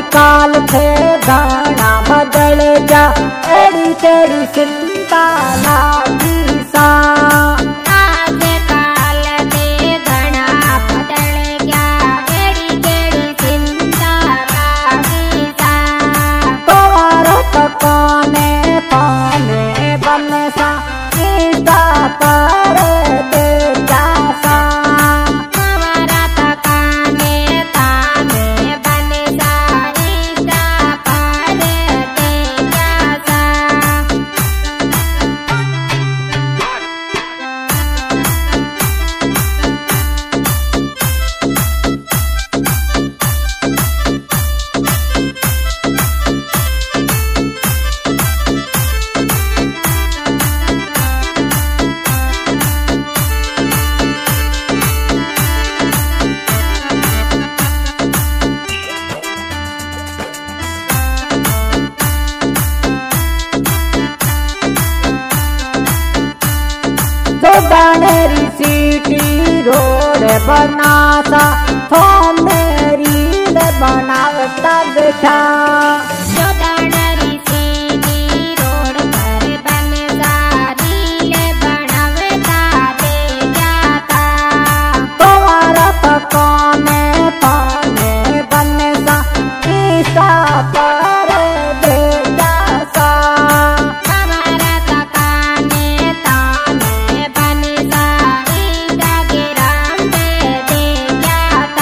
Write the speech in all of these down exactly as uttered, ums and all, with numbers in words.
काल थे घना बदल जा एड़ी तेरी चिंता लागी सा। आज काल थे घना बदल गया एड़ी तेरी चिंता लागी सा। तोर तकाने पाने बन सा ईसा पर दे जा सा। हमारा तकाने ताने बन सा ईसा पर दे जा सा। जो बानेरी सीटी रोड बनाता थो मेरी बनावता बेटा। जो दानरी सीधी रोड पर बन सा रील बनावता दे जाता। तुम्हारा पकाने पाने बन सा ईसा पर दे जा सा। हमारा तकाने ताने बन सा ईसा गिराम दे दे जाता।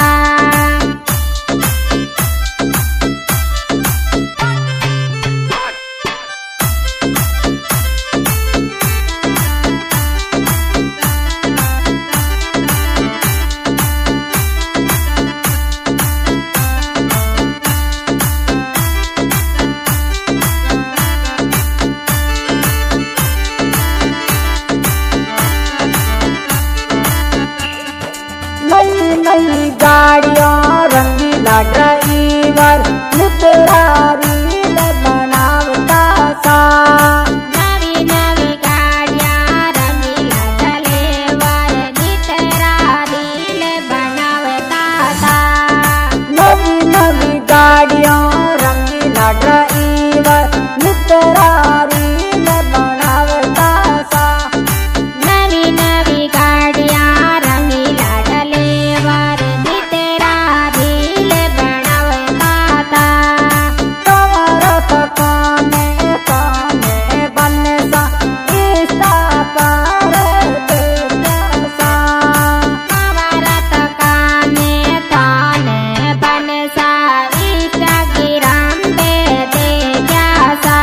नई नई गाड़ियों रंगीला ड्राइवर नितरा रील बनावता सा। नवी नवी गाड़ियां रंगीला ड्राइवर नितरा रील बनावता सा। नवी नवी गाड़ियों रंगीला ड्राइवर नितरा रील बनावता सा। नवी नवी गाड़ियां रंगीला ड्राइवर नितरा रील बनावता सा। तुम्हारा तकाने पाने बन सा ईसा पर दे जा सा। हमारा तकाने ताने बन सा ईसा गिराम दे दे जा सा।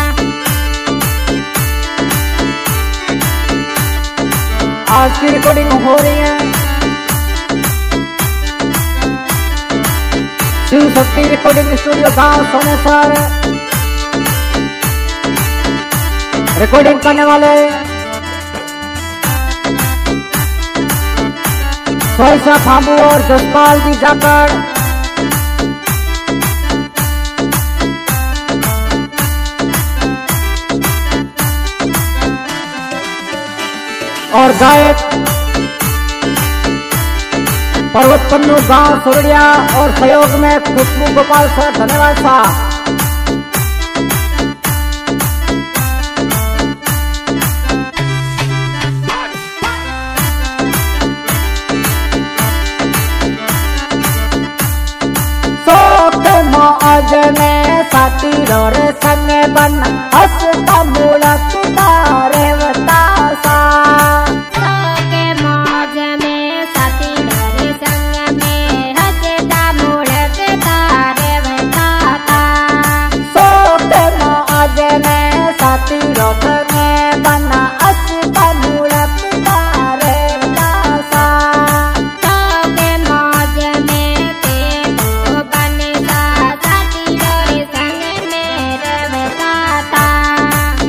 आज की रिकॉर्डिंग हो रही है शिव शक्ति रिकॉर्डिंग स्टूडियो गांव सोनेसर। रिकॉर्डिंग करने वाले सोयसा फाबू और जसपाल जी जाकर। और गायक पर्वत पन्नू गांव सुरड़िया और सहयोग में खुशबू गोपाल सर धन्यवाद साहब। शोक मौज में साथी और संग बन हंसता मुड़क रेवता सा। के मौज में साथी डरे संग में हंसता मुड़कता रेवता। शोक मौज में साथी और संग बन हंसता मुड़क रेवता सा। के मौज में ते वो बन सा साथी डरे संग में रेवता।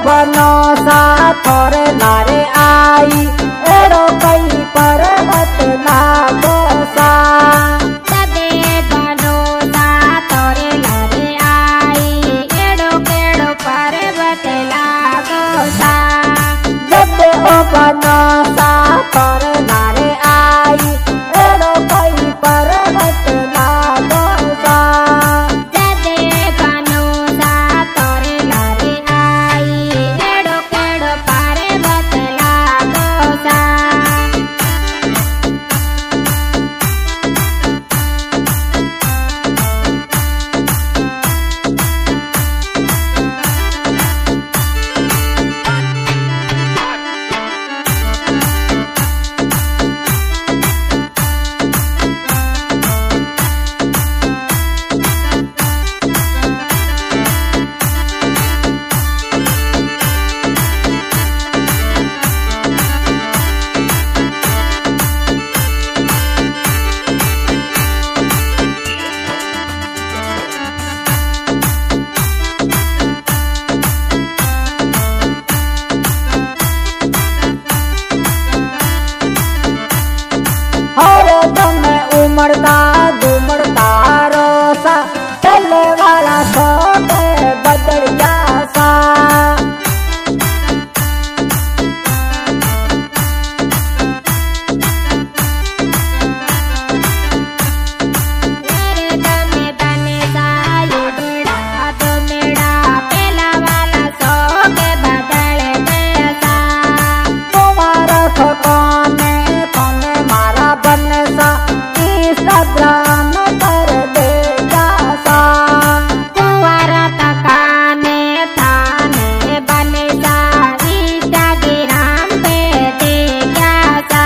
बनो सा थोरे लारे आई एड़ो कई पर्वत लागो सा तबे बनो सा तोरे लरे आई एड़ो केड़ो पर्वत लागो सा जब ओ बनो सा थोरे लारे आई एड़ो कई पर्वत लागो सा तबे बनो सा तोरे लरे आई एड़ो केड़ो पर्वत लागो सा हर दम उमड़ता दुमड़ता रोसा चलने वाला छोटे बदरिया सा मेरे दमे बने सा युगड़ा दुमड़ा पेला वाला सो के बदल गया सा तुम्हारा ठिकाने थाने मारा बन सा इंस्टाग्राम कर दे सा कुंवारा तकाने थाने बने सा इंस्टाग्राम पे दे गया सा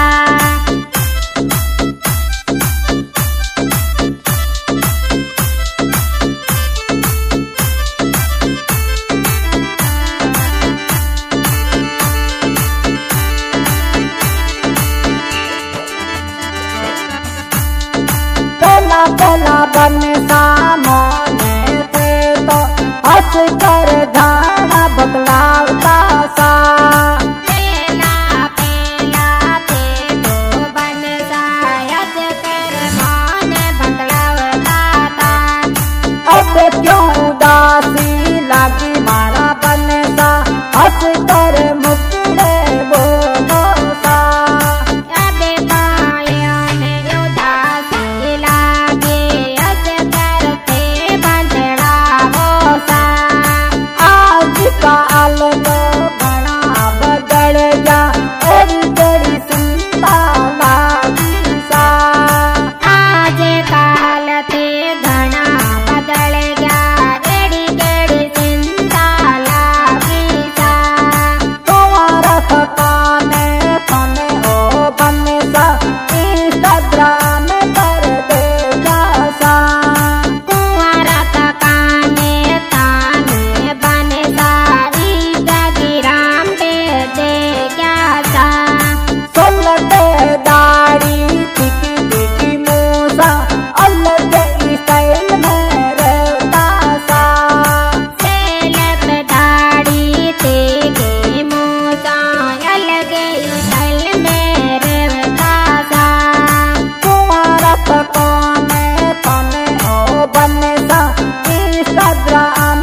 पहला पहला बन सा मोने थे तो हंस कर गाना बतलावता सा पेला पेला ते तो बन सा यद कर मान बतलावता था अब क्यों उदासी लागी मारा बन सा हंस कर मुकड़े बोलो सा अबे पायन उदासी लागे अस करते बंधड़ा हो सा आज का अलग बना बदल जा एड़ी तेरी चिंता लागी सा आज काल ते घना बदल गया एड़ी केड़ी चिंता लागी सा तुम्हारा ठिकाने थाने ओ बन सा इंस्टाग्राम कर दे सा कुंवारा तकाने ताने बने सारी जगिराम दे दे क्या सा सोलते दाढ़ी टिकी टिकी मूसा अलग स्टाइल में रहता सा सेलप दाढ़ी तेगे मूसा अलगे स्टाइल में रहता सा तुम्हारा ठिकाने थाने ओ बन सा इंस्टाग्राम